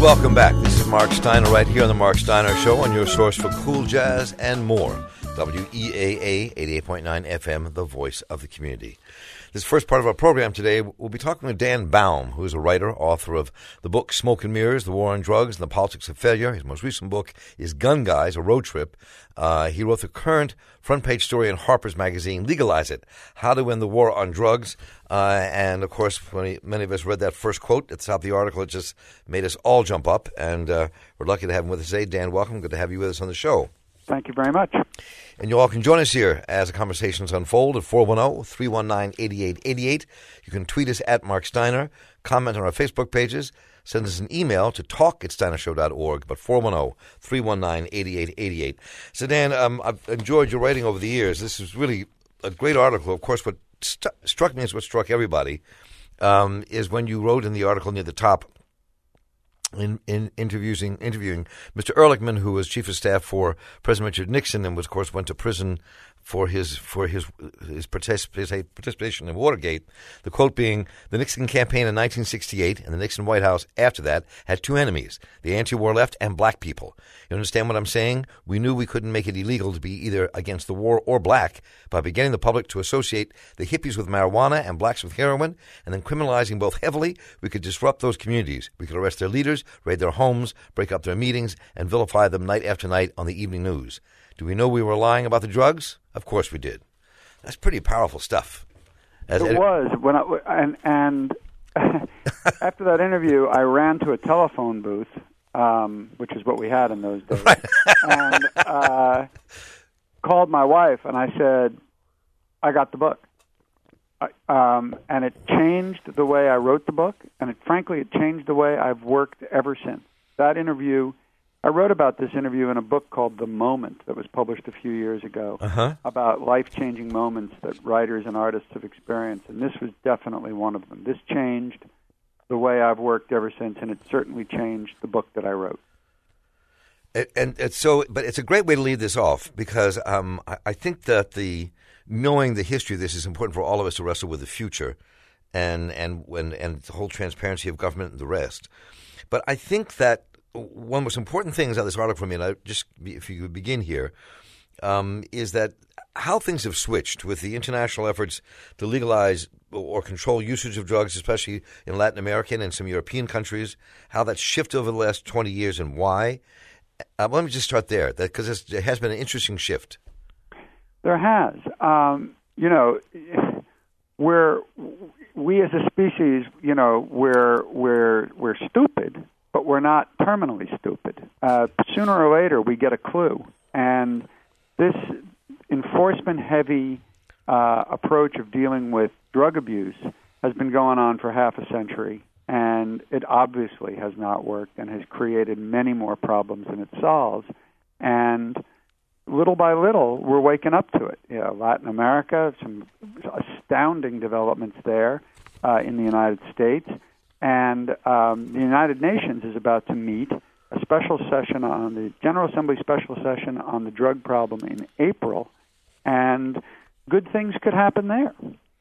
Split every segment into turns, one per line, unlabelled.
Welcome back. This is Mark Steiner right here on the Mark Steiner Show, on your source for cool jazz and more. WEAA 88.9 FM, the voice of the community. This first part of our program today, we'll be talking with Dan Baum, who is a writer, author of the book Smoke and Mirrors, The War on Drugs and the Politics of Failure. His most recent book is Gun Guys, a Road Trip. He wrote the current front-page story in Harper's Magazine, Legalize It, How to Win the War on Drugs. And, of course, when many of us read that first quote at the top of the article, it just made us all jump up. And we're lucky to have him with us today. Dan, welcome. Good to have you with us on the show.
Thank you very much.
And you all can join us here as the conversations unfold at 410-319-8888. You can tweet us at Mark Steiner, comment on our Facebook pages, send us an email to talk@steinershow.org, but 410-319-8888. So, Dan, I've enjoyed your writing over the years. This is really a great article. Of course, what struck me as what struck everybody is when you wrote in the article near the top, in interviewing Mr. Ehrlichman, who was chief of staff for President Richard Nixon and, of course, went to prison for his participation in Watergate. The quote being, the Nixon campaign in 1968 and the Nixon White House after that had two enemies, the anti-war left and black people. You understand what I'm saying? We knew we couldn't make it illegal to be either against the war or black by beginning the public to associate the hippies with marijuana and blacks with heroin, and then criminalizing both heavily. We could disrupt those communities. We could arrest their leaders, raid their homes, break up their meetings, and vilify them night after night on the evening news. Do we know we were lying about the drugs? Of course we did. That's pretty powerful stuff.
It was. And after that interview, I ran to a telephone booth, which is what we had in those days, and called my wife, and I said, I got the book. And it changed the way I wrote the book, and frankly, it changed the way I've worked ever since. That interview, I wrote about this interview in a book called The Moment that was published a few years ago about life-changing moments that writers and artists have experienced, and this was definitely one of them. This changed the way I've worked ever since, and it certainly changed the book that I wrote.
But it's a great way to lead this off because I think that knowing the history of this is important for all of us to wrestle with the future and the whole transparency of government and the rest. But I think that one of the most important things out of this article for me, and if you could begin here, is that how things have switched with the international efforts to legalize or control usage of drugs, especially in Latin American and some European countries, how that's shifted over the last 20 years and why. Let me just start there, because there has been an interesting shift.
There has. We as a species, we're stupid, but we're not terminally stupid. Sooner or later, we get a clue. And this enforcement-heavy approach of dealing with drug abuse has been going on for half a century, and it obviously has not worked and has created many more problems than it solves. And little by little, we're waking up to it. Latin America, some astounding developments there in the United States. And the United Nations is about to meet a special session on the General Assembly special session on the drug problem in April, and good things could happen there.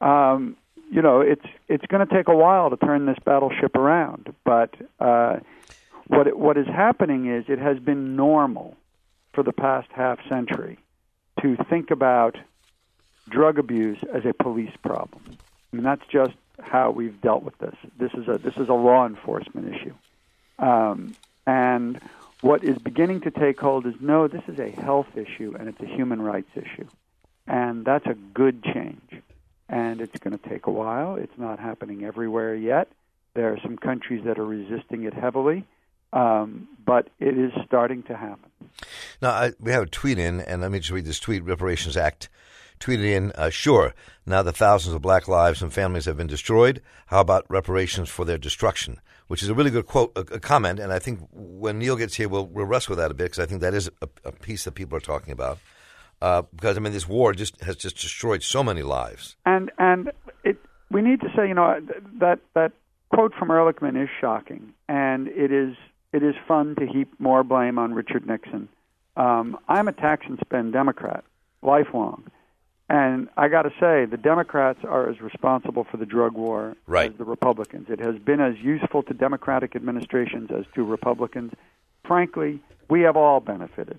It's going to take a while to turn this battleship around, but what is happening is it has been normal for the past half century to think about drug abuse as a police problem. I mean, that's just how we've dealt with this. This is a law enforcement issue. And what is beginning to take hold is, no, this is a health issue and it's a human rights issue. And that's a good change. And it's going to take a while. It's not happening everywhere yet. There are some countries that are resisting it heavily, but it is starting to happen.
Now, we have a tweet in, and let me just read this tweet. Reparations Act tweeted in, sure, now that thousands of black lives and families have been destroyed, how about reparations for their destruction? Which is a really good quote, a comment, and I think when Neil gets here, we'll wrestle with that a bit, because I think that is a piece that people are talking about. Because, I mean, this war has just destroyed so many lives.
And we need to say, that quote from Ehrlichman is shocking, and it is fun to heap more blame on Richard Nixon. I'm a tax and spend Democrat, lifelong, And I got to say, the Democrats are as responsible for the drug war
right.
as the Republicans. It has been as useful to Democratic administrations as to Republicans. Frankly, we have all benefited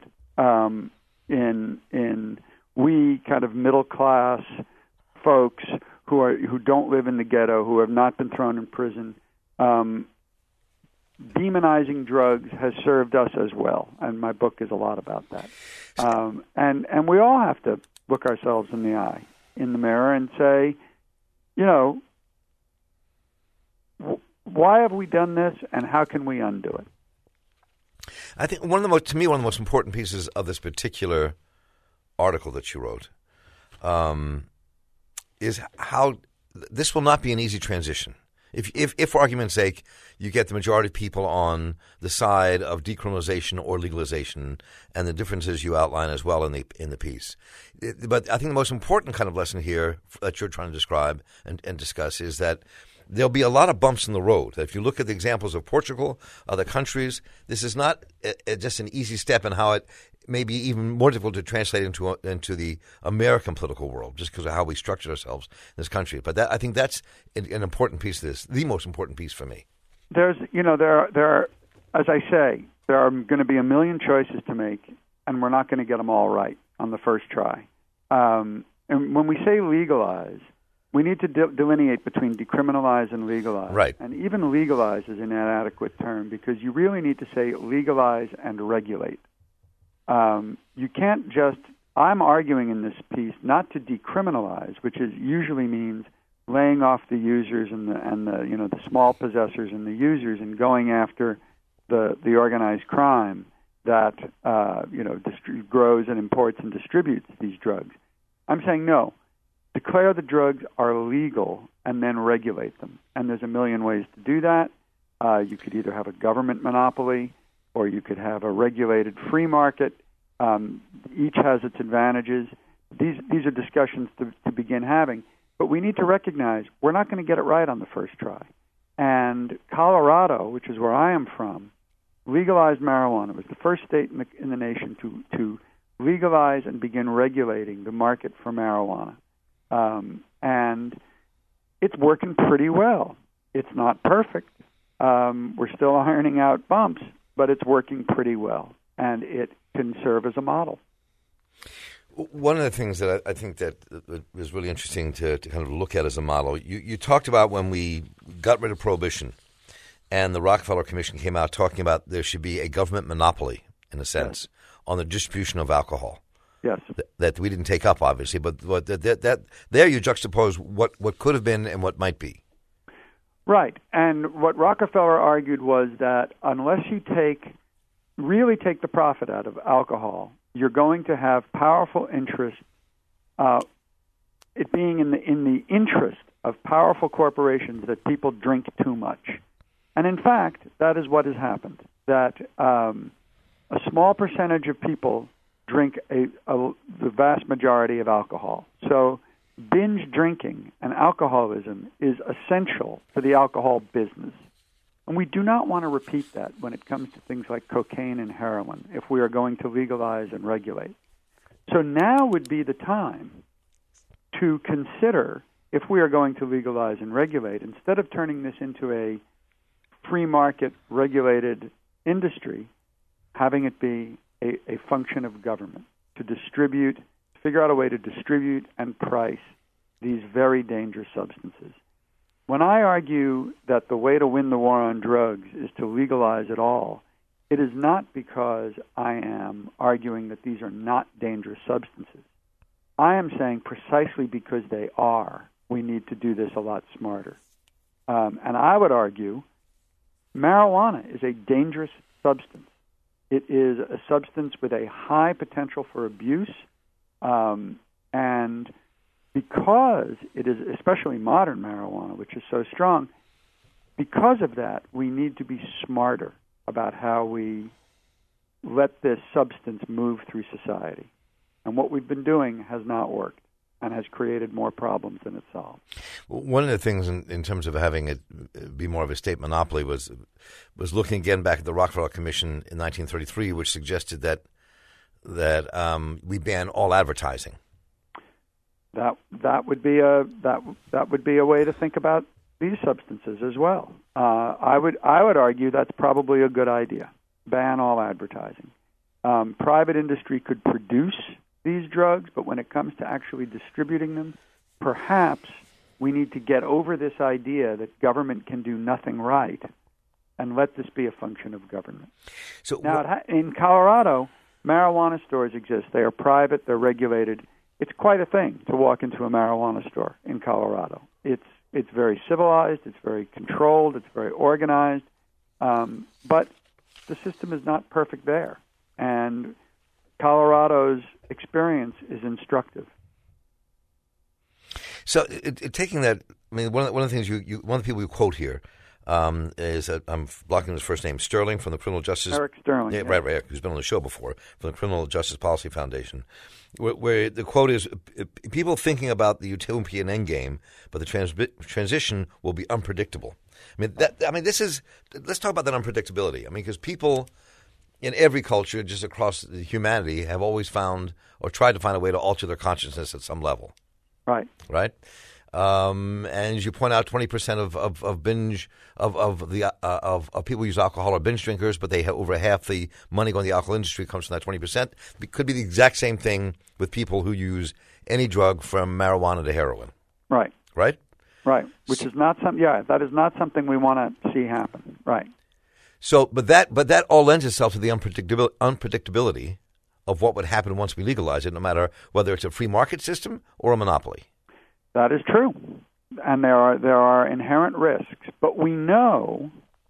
in we kind of middle class folks who don't live in the ghetto, who have not been thrown in prison. Demonizing drugs has served us as well, and my book is a lot about that. And we all have to look ourselves in the eye, in the mirror, and say, why have we done this, and how can we undo it?
I think one of the most important pieces of this particular article that you wrote is how this will not be an easy transition. If, for argument's sake, you get the majority of people on the side of decriminalization or legalization, and the differences you outline as well in the piece, but I think the most important kind of lesson here that you're trying to describe and discuss is that there'll be a lot of bumps in the road. If you look at the examples of Portugal, other countries, this is not just an easy step in how it may be even more difficult to translate into the American political world, just because of how we structured ourselves in this country. But I think that's an important piece of this, the most important piece for me.
There are, as I say, there are going to be a million choices to make, and we're not going to get them all right on the first try. And when we say legalize, we need to delineate between decriminalize and legalize.
Right.
And even legalize is an inadequate term because you really need to say legalize and regulate. You can't just, I'm arguing in this piece not to decriminalize, which usually means laying off the users and the small possessors and the users and going after the organized crime that grows and imports and distributes these drugs. I'm saying no. Declare the drugs are legal and then regulate them. And there's a million ways to do that. You could either have a government monopoly or you could have a regulated free market. Each has its advantages. These are discussions to begin having. But we need to recognize we're not going to get it right on the first try. And Colorado, which is where I am from, legalized marijuana. It was the first state in the nation to legalize and begin regulating the market for marijuana. And it's working pretty well. It's not perfect. We're still ironing out bumps, but it's working pretty well, and it can serve as a model.
One of the things that I think that is really interesting to kind of look at as a model, you talked about when we got rid of Prohibition and the Rockefeller Commission came out talking about there should be a government monopoly, in a sense, on the distribution of alcohol.
Yes.
That we didn't take up, obviously, but that there you juxtapose what could have been and what might be.
Right. And what Rockefeller argued was that unless you really take the profit out of alcohol, you're going to have powerful interest, it being in the interest of powerful corporations that people drink too much. And in fact, that is what has happened, that a small percentage of people drink the vast majority of alcohol. So binge drinking and alcoholism is essential for the alcohol business. And we do not want to repeat that when it comes to things like cocaine and heroin if we are going to legalize and regulate. So now would be the time to consider, if we are going to legalize and regulate, instead of turning this into a free market regulated industry, having it be a function of government to figure out a way to distribute and price these very dangerous substances. When I argue that the way to win the war on drugs is to legalize it all, it is not because I am arguing that these are not dangerous substances. I am saying precisely because they are, we need to do this a lot smarter. And I would argue marijuana is a dangerous substance. It is a substance with a high potential for abuse, and because it is, especially modern marijuana, which is so strong, because of that, we need to be smarter about how we let this substance move through society. And what we've been doing has not worked and has created more problems than it solved.
One of the things in terms of having it be more of a state monopoly was looking again back at the Rockefeller Commission in 1933, which suggested that we ban all advertising.
That would be a way to think about these substances as well. I would argue that's probably a good idea. Ban all advertising. Private industry could produce these drugs, but when it comes to actually distributing them, perhaps we need to get over this idea that government can do nothing right and let this be a function of government. So now, in Colorado, marijuana stores exist. They are private. They're regulated. It's quite a thing to walk into a marijuana store in Colorado. It's very civilized. It's very controlled. It's very organized. But the system is not perfect there. And Colorado's experience is instructive.
So, taking that, I mean, one of the things one of the people you quote here is I'm blocking his first name, Sterling from the Criminal Justice.
Eric Sterling.
Yeah, right, who's been on the show before, from the Criminal Justice Policy Foundation, where the quote is, "People thinking about the utopian endgame, but the transition will be unpredictable." This is. Let's talk about that unpredictability. I mean, because people in every culture, just across humanity, have always found or tried to find a way to alter their consciousness at some level.
Right.
Right. And as you point out, 20% of binge of people who use alcohol are binge drinkers, but they have over half the money going to the alcohol industry comes from that 20%. It could be the exact same thing with people who use any drug from marijuana to heroin.
Right.
Right.
Right. Which is not some. Yeah, that is not something we want to see happen. Right.
So, but that all lends itself to the unpredictability of what would happen once we legalize it, no matter whether it's a free market system or a monopoly.
That is true, and there are inherent risks. But we know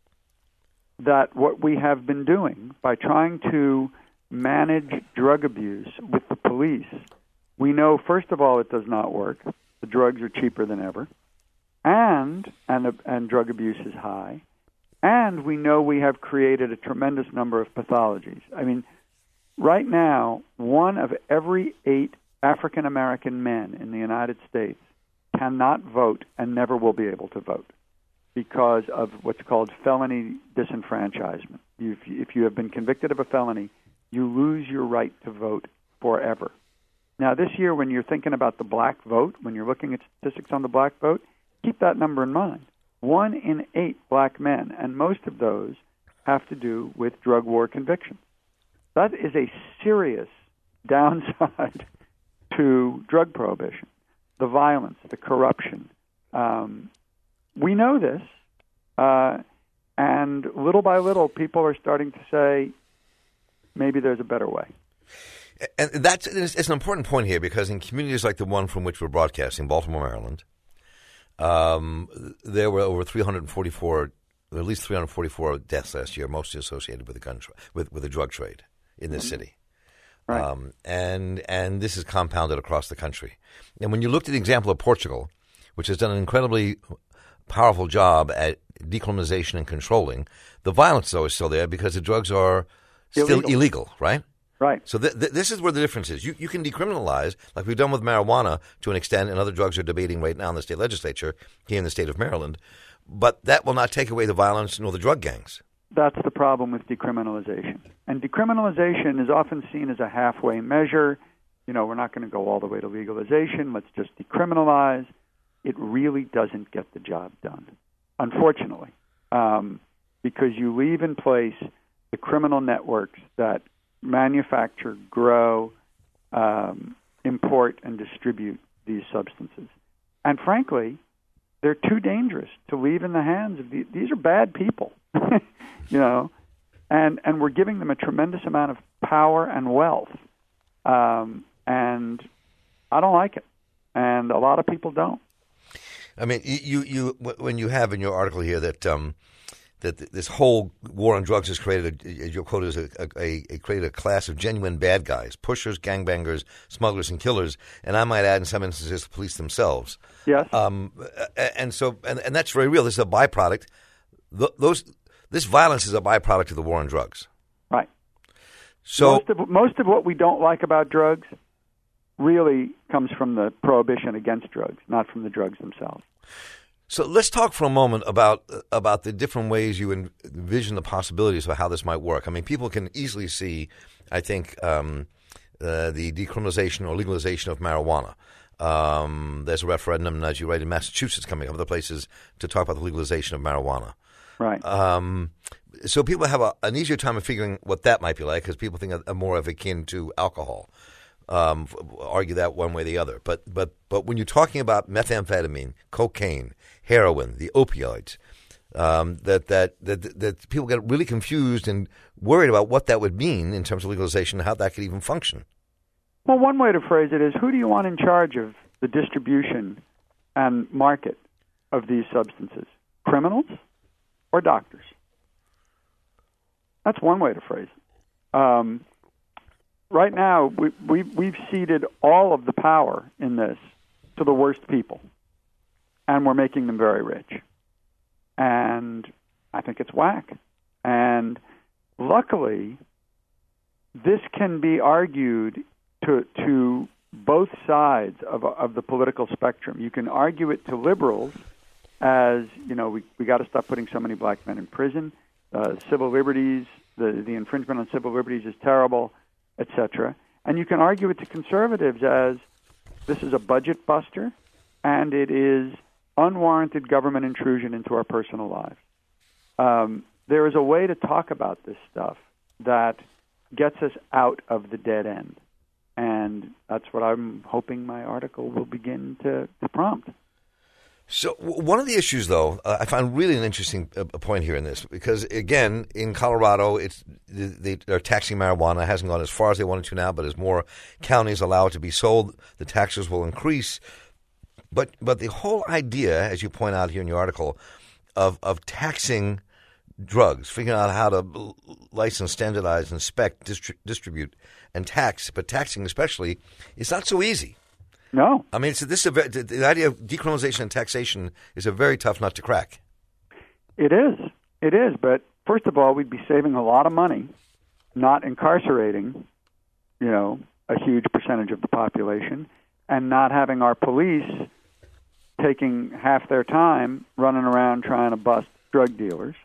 that what we have been doing by trying to manage drug abuse with the police, we know first of all it does not work. The drugs are cheaper than ever, and drug abuse is high, and we know we have created a tremendous number of pathologies. I mean, right now, 1 of every 8 African American men in the United States cannot vote and never will be able to vote because of what's called felony disenfranchisement. If you have been convicted of a felony, you lose your right to vote forever. Now, this year, when you're thinking about the black vote, when you're looking at statistics on the black vote, keep that number in mind. 1 in 8 black men, and most of those have to do with drug war convictions. That is a serious downside to drug prohibition. The violence, the corruption. We know this, and little by little, people are starting to say, maybe there's a better way.
And it's an important point here, because in communities like the one from which we're broadcasting, Baltimore, Maryland, there were over 344, at least 344 deaths last year, mostly associated with the drug trade in this city.
Right.
And this is compounded across the country. And when you looked at the example of Portugal, which has done an incredibly powerful job at decriminalization and controlling, the violence is always still there because the drugs are still illegal, right?
Right.
So this is where the difference is. You can decriminalize, like we've done with marijuana to an extent, and other drugs are debating right now in the state legislature here in the state of Maryland, but that will not take away the violence nor the drug gangs.
That's the problem with decriminalization. And decriminalization is often seen as a halfway measure. You know, we're not going to go all the way to legalization. Let's just decriminalize. It really doesn't get the job done, unfortunately, because you leave in place the criminal networks that manufacture, grow, import, and distribute these substances. And frankly, they're too dangerous to leave in the hands of these are bad people. You know, and we're giving them a tremendous amount of power and wealth, and I don't like it, and a lot of people don't.
I mean, you when you have in your article here that this whole war on drugs has created, your quote is created a class of genuine bad guys, pushers, gangbangers, smugglers, and killers, and I might add, in some instances, the police themselves.
Yes.
And that's very real. This is a byproduct. This violence is a byproduct of the war on drugs.
Right.
So
most of what we don't like about drugs really comes from the prohibition against drugs, not from the drugs themselves.
So let's talk for a moment about the different ways you envision the possibilities of how this might work. I mean, people can easily see, I think, the decriminalization or legalization of marijuana. There's a referendum, as you write, in Massachusetts coming up, other places to talk about the legalization of marijuana.
Right.
So people have an easier time of figuring what that might be like because people think are more of akin to alcohol. Argue that one way or the other. But when you're talking about methamphetamine, cocaine, heroin, the opioids, that people get really confused and worried about what that would mean in terms of legalization and how that could even function.
Well, one way to phrase it is, who do you want in charge of the distribution and market of these substances? Criminals or doctors? That's one way to phrase it. Right now, we've ceded all of the power in this to the worst people, and we're making them very rich. And I think it's whack. And luckily, this can be argued to both sides of the political spectrum. You can argue it to liberals as, we got to stop putting so many black men in prison. Civil liberties, the infringement on civil liberties is terrible, etc. And you can argue it to conservatives as this is a budget buster and it is unwarranted government intrusion into our personal lives. There is a way to talk about this stuff that gets us out of the dead end. And that's what I'm hoping my article will begin to prompt.
So one of the issues, though, I find really an interesting point here in this, because, again, in Colorado, they're taxing marijuana. It hasn't gone as far as they wanted to now, but as more counties allow it to be sold, the taxes will increase. But the whole idea, as you point out here in your article, of taxing drugs, figuring out how to license, standardize, inspect, distribute, and tax, but taxing especially, is not so easy.
No.
I mean, the idea of decriminalization and taxation is a very tough nut to crack.
It is. But first of all, we'd be saving a lot of money, not incarcerating, a huge percentage of the population, and not having our police taking half their time running around trying to bust drug dealers.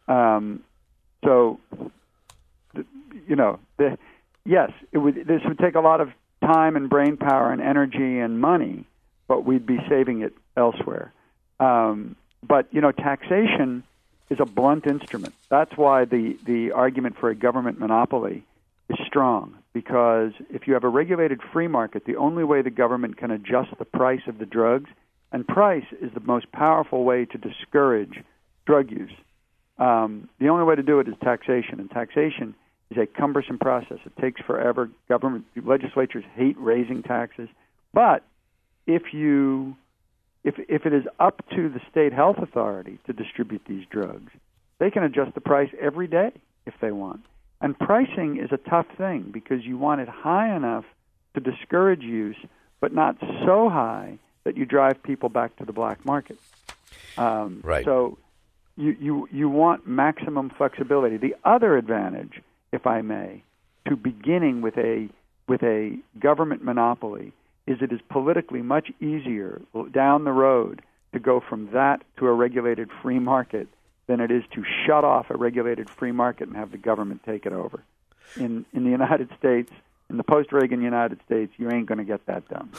Yes, this would take a lot of time and brain power and energy and money, but we'd be saving it elsewhere. But taxation is a blunt instrument. That's why the argument for a government monopoly is strong, because if you have a regulated free market, the only way the government can adjust the price of the drugs, and price is the most powerful way to discourage drug use. The only way to do it is taxation, and taxation is a cumbersome process. It takes forever. Legislatures hate raising taxes. But if it is up to the state health authority to distribute these drugs, they can adjust the price every day if they want. And pricing is a tough thing because you want it high enough to discourage use, but not so high that you drive people back to the black market.
Right.
So you want maximum flexibility. The other advantage, if I may, to beginning with a government monopoly is it is politically much easier down the road to go from that to a regulated free market than it is to shut off a regulated free market and have the government take it over. In the United States, in the post-Reagan United States, you ain't going to get that done.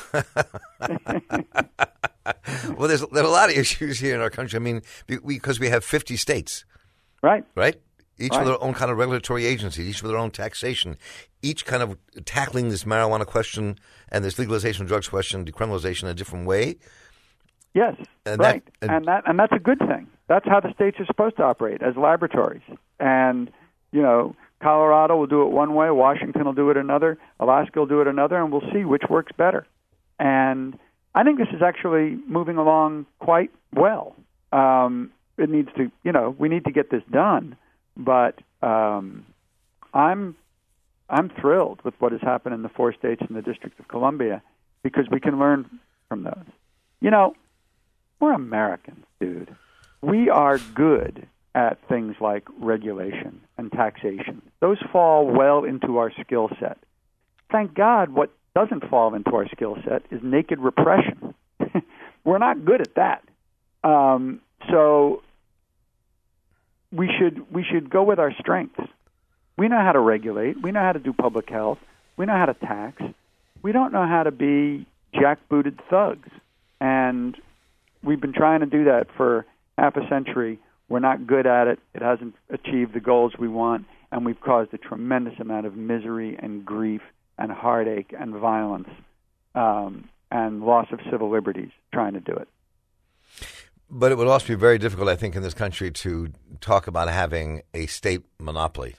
Well, there are a lot of issues here in our country. I mean, because we have 50 states.
Right.
Each with their own kind of regulatory agency, each with their own taxation, each kind of tackling this marijuana question and this legalization of drugs question, decriminalization in a different way.
Yes,
and
right. And that's a good thing. That's how the states are supposed to operate, as laboratories. And, Colorado will do it one way, Washington will do it another, Alaska will do it another, and we'll see which works better. And I think this is actually moving along quite well. It needs to, we need to get this done. But I'm thrilled with what has happened in the 4 states and the District of Columbia because we can learn from those. We're Americans, dude. We are good at things like regulation and taxation. Those fall well into our skill set. Thank God what doesn't fall into our skill set is naked repression. We're not good at that. So we should go with our strengths. We know how to regulate. We know how to do public health. We know how to tax. We don't know how to be, jackbooted thugs. And we've been trying to do that for half a century. We're not good at it. It hasn't achieved the goals we want, and we've caused a tremendous amount of misery and grief and heartache and violence and loss of civil liberties trying to do it.
But it would also be very difficult, I think, in this country to talk about having a state monopoly.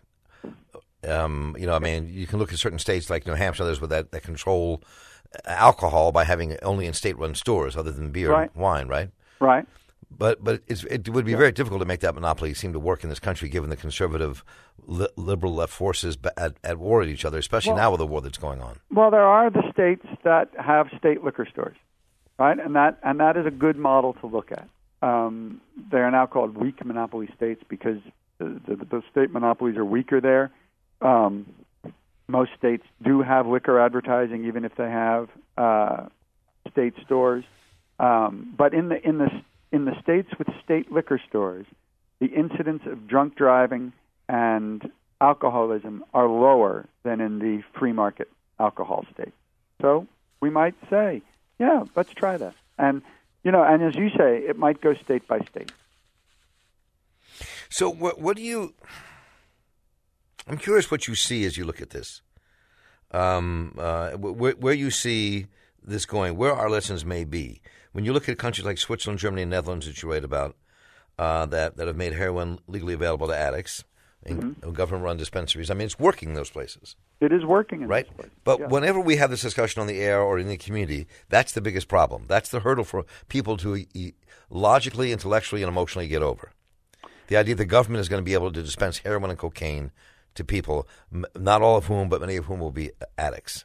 You can look at certain states like New Hampshire, others with that control alcohol by having it only in state-run stores other than beer and wine, right?
Right.
But it would be very difficult to make that monopoly seem to work in this country, given the conservative, liberal left forces at war with each other, especially now with the war that's going on.
Well, there are the states that have state liquor stores, right? And that is a good model to look at. They are now called weak monopoly states because the state monopolies are weaker there. Most states do have liquor advertising, even if they have state stores. But in the states with state liquor stores, the incidence of drunk driving and alcoholism are lower than in the free market alcohol states. So we might say, yeah, let's try that. And and as you say, it might go state by state.
So what do you? I'm curious what you see as you look at this. Where you see this going, where our lessons may be. When you look at countries like Switzerland, Germany, and Netherlands that you write about, that have made heroin legally available to addicts in government-run dispensaries, I mean, it's working in those places.
It is working in
those
places.
But whenever we have this discussion on the air or in the community, that's the biggest problem. That's the hurdle for people to logically, intellectually, and emotionally get over. The idea the government is going to be able to dispense heroin and cocaine to people, not all of whom, but many of whom will be addicts.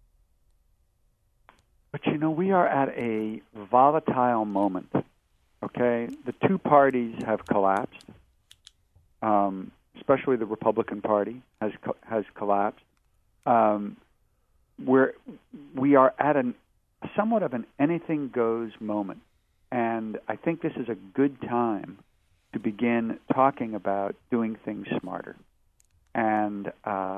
But, we are at a volatile moment, okay? The two parties have collapsed, especially the Republican Party has collapsed. We are at somewhat of an anything goes moment, and I think this is a good time to begin talking about doing things smarter. And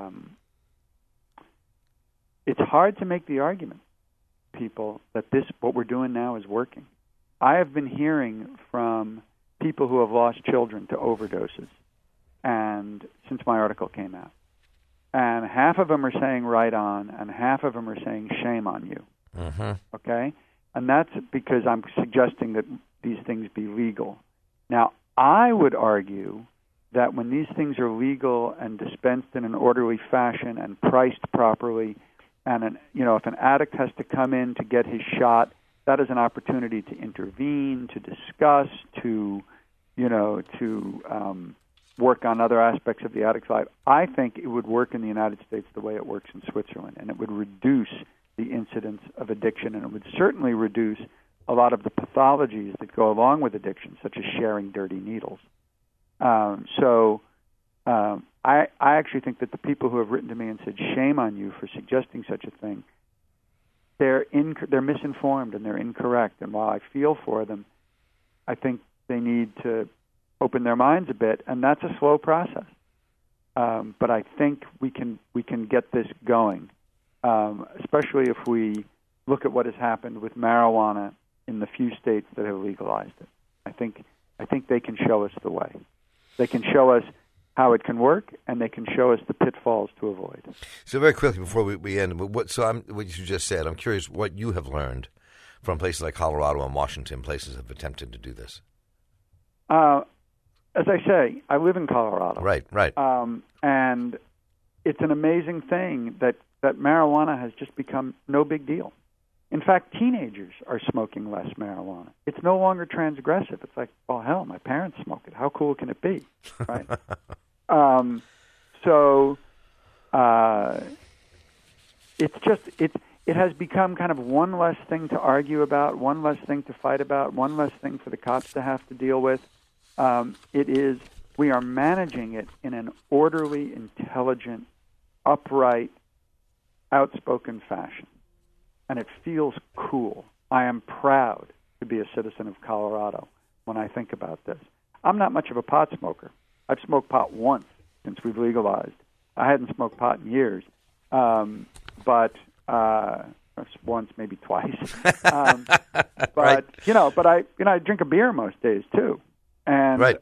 it's hard to make the argument, people, that what we're doing now is working. I have been hearing from people who have lost children to overdoses, and since my article came out, and half of them are saying right on, and half of them are saying shame on you.
Mm-hmm.
Okay, and that's because I'm suggesting that these things be legal. Now, I would argue that when these things are legal and dispensed in an orderly fashion and priced properly, and if an addict has to come in to get his shot, that is an opportunity to intervene, to discuss, to work on other aspects of the addict's life. I think it would work in the United States the way it works in Switzerland, and it would reduce the incidence of addiction, and it would certainly reduce a lot of the pathologies that go along with addiction, such as sharing dirty needles. I actually think that the people who have written to me and said, shame on you for suggesting such a thing, they're misinformed and they're incorrect. And while I feel for them, I think they need to open their minds a bit, and that's a slow process. But I think we can get this going, especially if we look at what has happened with marijuana in the few states that have legalized it. I think they can show us the way. They can show us how it can work, and they can show us the pitfalls to avoid. So
very quickly before we end, what you just said, I'm curious what you have learned from places like Colorado and Washington, places that have attempted to do this.
As I say, I live in Colorado.
Right.
And it's an amazing thing that marijuana has just become no big deal. In fact, teenagers are smoking less marijuana. It's no longer transgressive. It's like, well, hell, my parents smoke it. How cool can it be, right? It has become kind of one less thing to argue about, one less thing to fight about, one less thing for the cops to have to deal with. We are managing it in an orderly, intelligent, upright, outspoken fashion. And it feels cool. I am proud to be a citizen of Colorado when I think about this. I'm not much of a pot smoker. I've smoked pot once since we've legalized. I hadn't smoked pot in years. But I once, maybe twice. But
right.
I drink a beer most days too, and
right.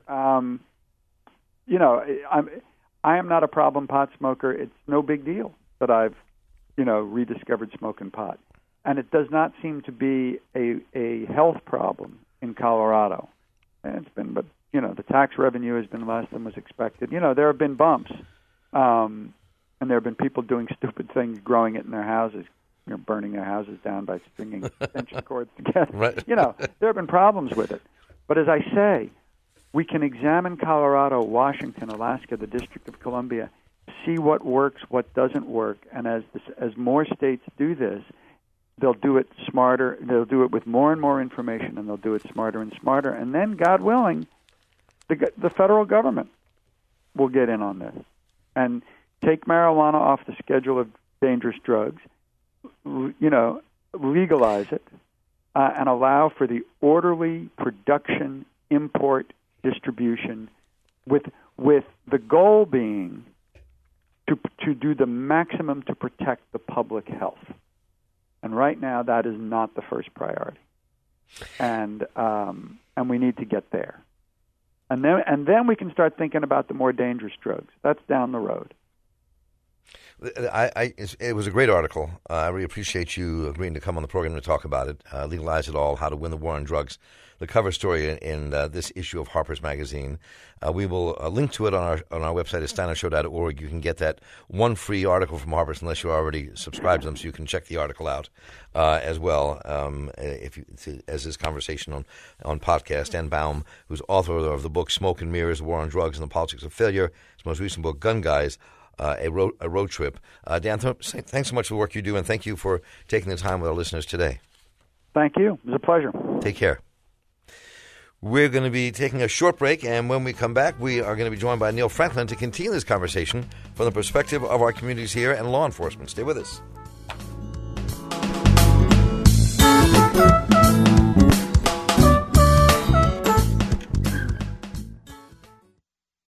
I am not a problem pot smoker. It's no big deal that I've rediscovered smoking pot, and it does not seem to be a health problem in Colorado. And it's been, but the tax revenue has been less than was expected. There have been bumps, and there have been people doing stupid things, growing it in their houses, burning their houses down by stringing extension cords together.
Right.
There have been problems with it. But as I say, we can examine Colorado, Washington, Alaska, the District of Columbia, see what works, what doesn't work, and as more states do this, they'll do it smarter. They'll do it with more and more information, and they'll do it smarter and smarter. And then, God willing, the federal government will get in on this and take marijuana off the schedule of dangerous drugs, legalize it, and allow for the orderly production, import, distribution, with the goal being to do the maximum to protect the public health. And right now, that is not the first priority, and we need to get there. And then we can start thinking about the more dangerous drugs. That's down the road.
It was a great article. I really appreciate you agreeing to come on the program to talk about it. Legalize It All: How to Win the War on Drugs. The cover story in this issue of Harper's Magazine. We will link to it on our website at steinershow.org. You can get that one free article from Harper's unless you're already subscribed to them, so you can check the article out as well. As this conversation on podcast. Dan Baum, who's author of the book Smoke and Mirrors: The War on Drugs and the Politics of Failure. His most recent book, Gun Guys. A road trip. Dan, thanks so much for the work you do, and thank you for taking the time with our listeners today.
Thank you. It was a pleasure.
Take care. We're going to be taking a short break, and when we come back, we are going to be joined by Neil Franklin to continue this conversation from the perspective of our communities here and law enforcement. Stay with us.